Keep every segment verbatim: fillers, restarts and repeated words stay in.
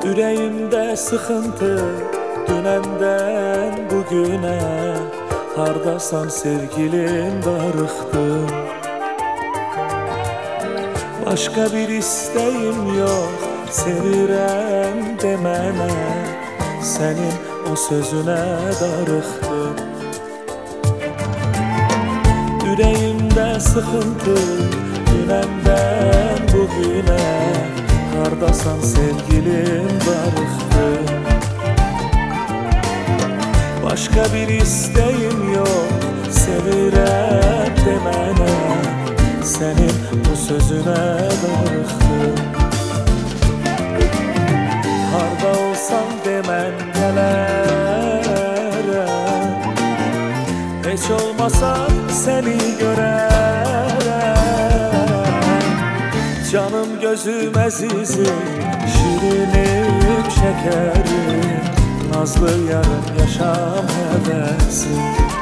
Yüreğimde sıkıntı dünenden bugüne. Hardasan sevgilim darıxdım. Başka bir isteğim yok, sevirəm demene. Senin o sözüne darıxdım. Yüreğimde sıkıntı dünenden bugüne. Hardasan sevgilim darıxdım. Başka bir isteğim yok, sevirəm demene. Senin bu sözüne darıxdım. Harda olsam demən gələrəm. Heç olmasa seni görərəm. Canım gözüm əzizim, şirinim şekerim. Nazlı yarım yaşam həvəsim.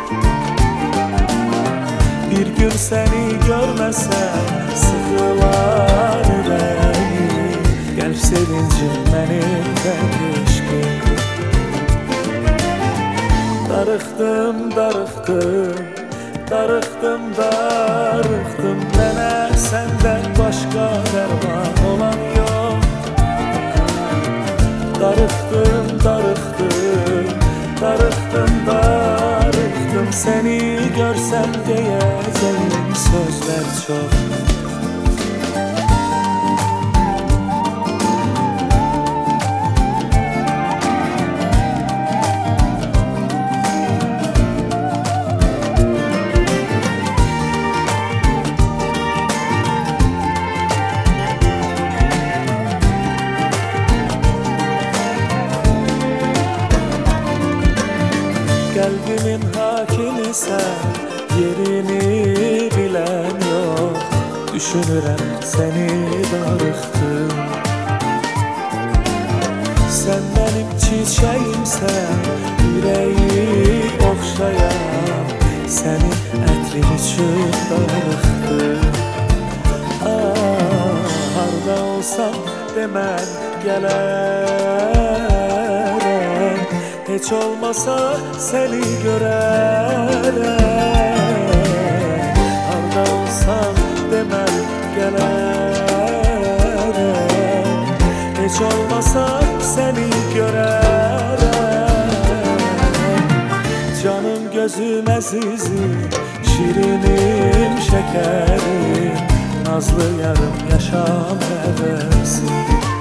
Bir gün seni görmesem sıkılar yüreğim. Gəlb sevincim benim tek eşkim. Darıxdım, darıxdım, darıxdım, darıxdım. Mənə səndən başqa dərman olan yox. Darıxdım, darıxdım, darıxdım, darıxdım. Seni görsem diyeceğim sözler çok. Kalbimin hakimi sen, yerini bilen yok. Düşünürəm seni darıxdım. Sen benim çiçeğimsen, yüreği oxşayan. Senin ətrin üçün darıxdım. Ah, harda olsam demən gələrəm. Heç olmasa seni görərəm. Harda olsam demən gələrəm. Heç olmasa seni görərəm. Canım gözüm əzizim, şirinim şekerim. Nazlı yarım yaşam həvəsim.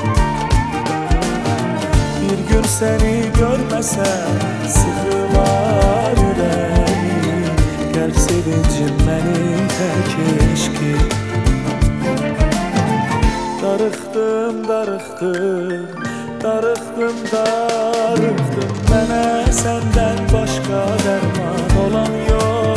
Bir gün seni görmesem sıkılar yüreğim. Gəlb sevincim benim tek eşkim. Darıxdım, darıxdım, darıxdım, darıxdım. Mənə səndən başqa dərman olan yox.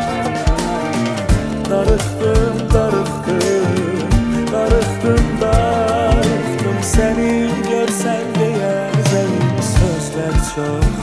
Darıxdım, darıxdım, darıxdım, darıxdım. Seni görsen diyeceğim sözler çok.